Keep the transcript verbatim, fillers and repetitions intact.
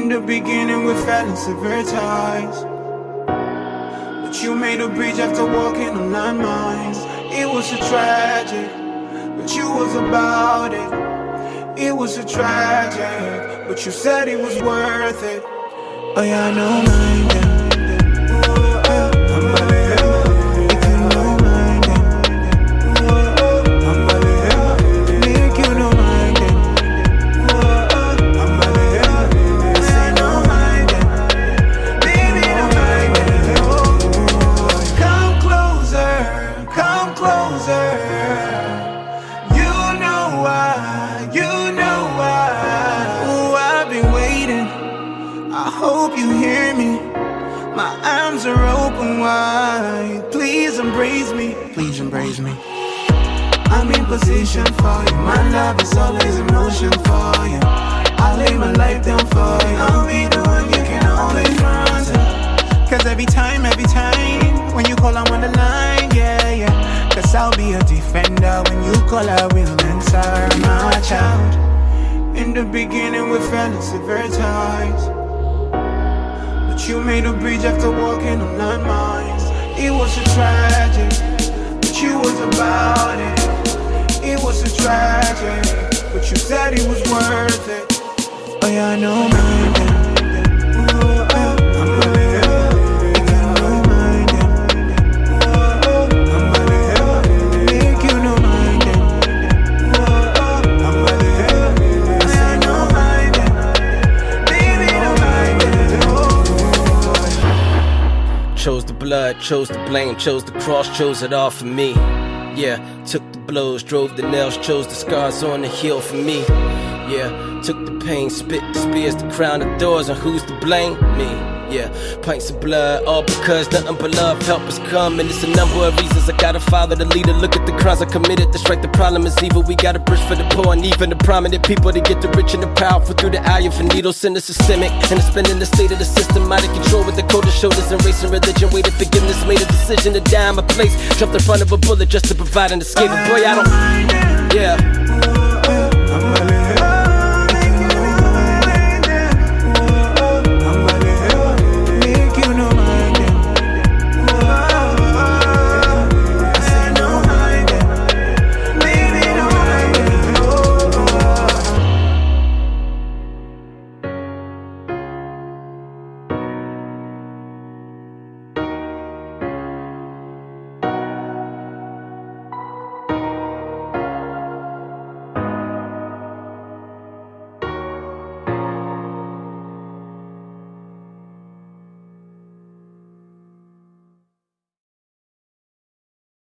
In the beginning we fell in severe ties, but you made a bridge after walking on landmines. It was a tragic, but you was about it. It was a tragic, but you said it was worth it. Oh yeah, I know mine then. Please embrace me, please embrace me. I'm in position for you. My love is always in motion for you. I'll lay my life down for you. I'll be the one you can always run to. Cause every time, every time when you call, I'm on the line, yeah, yeah. Cause I'll be a defender. When you call, I will answer, my child. In the beginning we fell in severe ties, but you made a bridge after walking on landmines. It was a tragic, but you was about it. It was a tragic, but you said it was worth it. Oh yeah, I know mine then. Chose the blood, chose the blame, chose the cross, chose it all for me. Yeah, took the blows, drove the nails, chose the scars on the heel for me. Yeah, took the pain, spit the spears, the crown of doors, and who's to blame? Me. Yeah, pints of blood, all because nothing but love help us come. And it's a number of reasons I gotta follow the leader. Look at the crimes I committed to strike the problem is evil. We gotta bridge for the poor and even the prominent people to get the rich and the powerful through the eye of a needle. Sin is systemic and it's been in the state of the system out of control with the cold shoulders and race and religion. Weighted forgiveness, made a decision to die in my place. Jumped in front of a bullet just to provide an escape. But boy, I don't. Yeah.